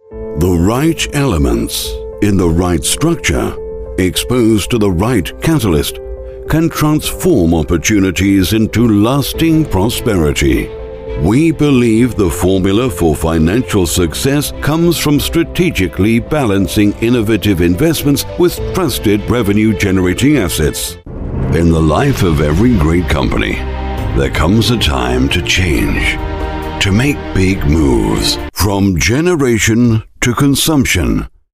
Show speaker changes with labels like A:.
A: The right elements in the right structure, exposed to the right catalyst, can transform opportunities into lasting prosperity. We believe the formula for financial success comes from strategically balancing innovative investments with trusted revenue-generating assets. In the life of every great company, there comes a time to change, to make big moves from generation to consumption,